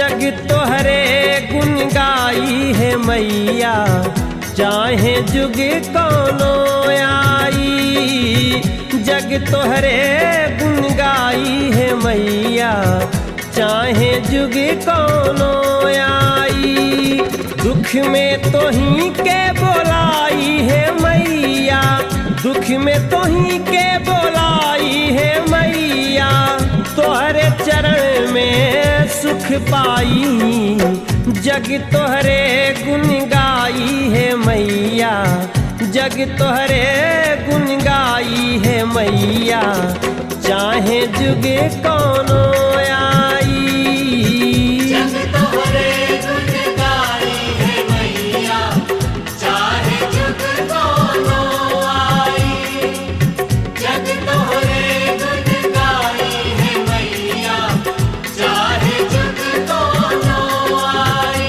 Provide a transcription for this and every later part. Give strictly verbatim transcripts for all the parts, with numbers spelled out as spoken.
जग तोहरे गुण गाई है मैया, चाहे जुग कौनो आई। जग तोहरे गुण गाई है मैया, चाहे जुग कौनो आई। दुख में तोही के बोलाई है मैया, दुख में तोही के बोलाई है मैया, तोहरे चरण में सुख पाई। जग तोहरे गुण गाई है मैया, जग तोहरे गुण गाई है मैया, चाहे जुग कौनो आई। जग तोहरे गुण गाई है मैया, चाहे जुग कौनो आई। जग तोहरे गुण गाई है मैया, चाहे जुग कौनो आई।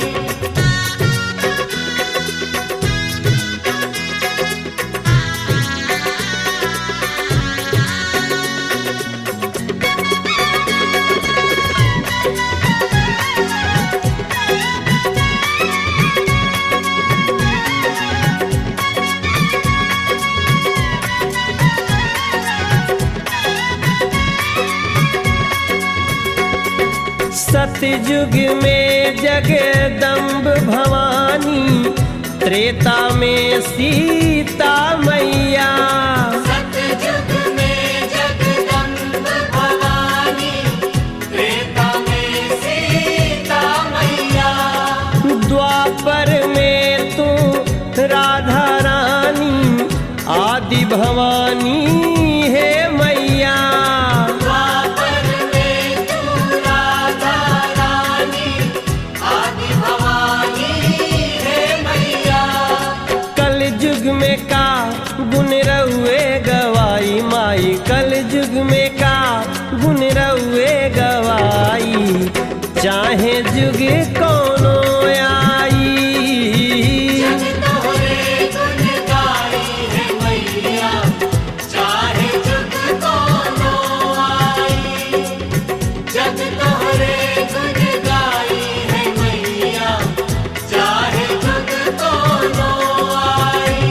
सतयुग में जगदम्ब भवानी, त्रेता में सीता मैया। सतयुग में जगदम्ब भवानी, त्रेता में सीता मैया। द्वापर में तू राधा रानी, आदि भवानी है मैया। द्वापर में तू राधा रानी, आदि भवानी है मैया। कल युग में का गुण रहुए गवाई माई, कल युग में का गुण रहुए गवाई, चाहे जुग कौनो आई। जग तोहरे गुण गाई है मैया, चाहे जुग कौनो आई। जग तोहरे गुण गाई है मैया, चाहे जुग कौनो आई।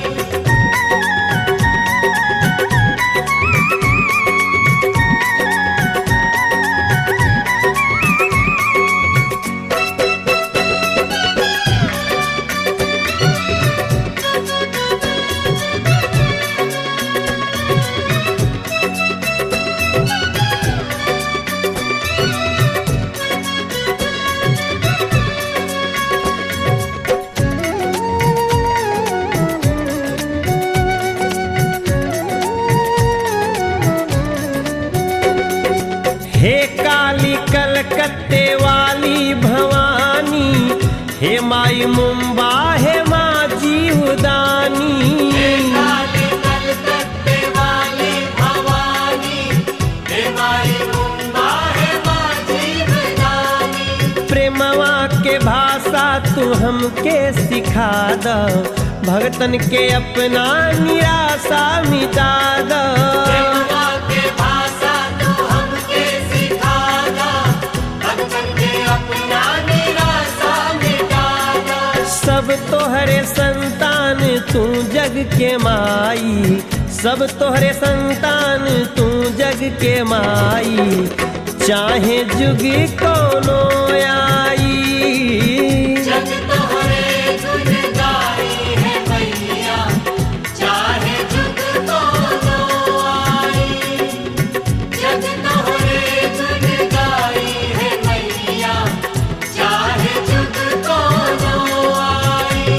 हे काली कलकत्ते वाली भवानी, हे माई मुंबा हे माँ जीवदानी। काली कलकत्ते वाली भवानी, हे माई मुंबा है माँ जीवदानी। प्रेमवा के भाषा तू हमके सिखा द, भगतन के अपना निराशा मिटा द। प्रेमवा के भाषा तू हमके सिखा दा, भगतन के अपना निराशा मिटा दा। सब तोहरे संतान तू जग के माई, सब तोहरे संतान तू जग के माई, चाहे जुग कौनो आई। जग तोहरे गुण गाई है मैया, चाहे जुग कौनो आई। जग तोहरे गुण गाई है मैया, चाहे जुग कौनो आई।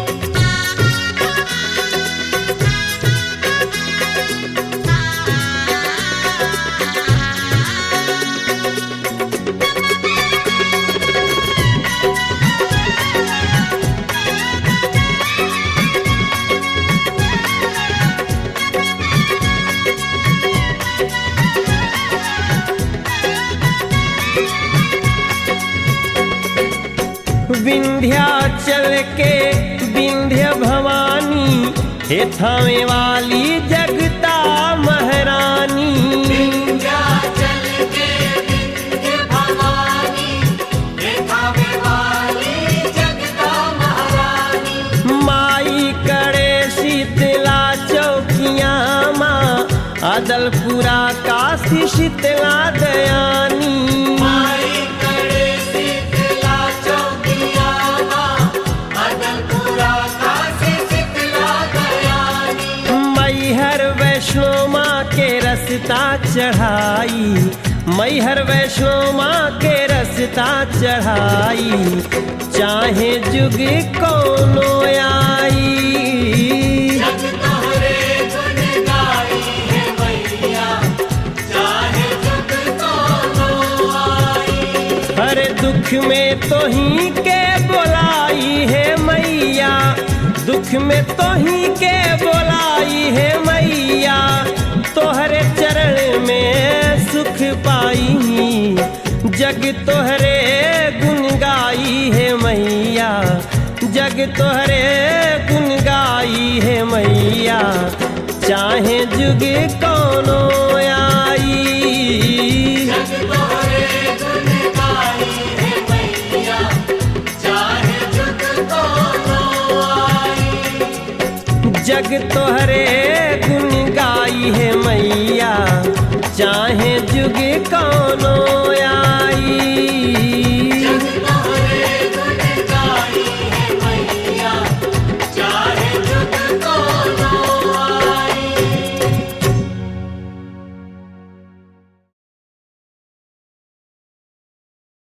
विंध्याचल के विंध्य भवानी, हे थामे वाली जगता महारानी। विंध्याचल के विंध्य भवानी, अदलपुरा काशी शीतला दयानी माई करे शीतला चौकिया माँ अदलपुरा काशी शीतला दयानी मैहर वैष्णो माँ के रस्ता चढ़ाई मैहर वैष्णो माँ के रस्ता चढ़ाई चाहे जुग कोनो आई जग तोहरे गुण गाई है मैया चाहे जुग कोनो आई हर दुख में तो ही के बोलाई है मैया दुख में तो ही के बोलाई है मैया तोहरे चरण में सुख पाई जग तोहरे गुण गाई है मैया जग तोहरे गुण गाई है मैया चाहे जुग कोनो आई जग तोहरे गुण गाई है मैया चाहे जुग कोनो आई जग तोहरे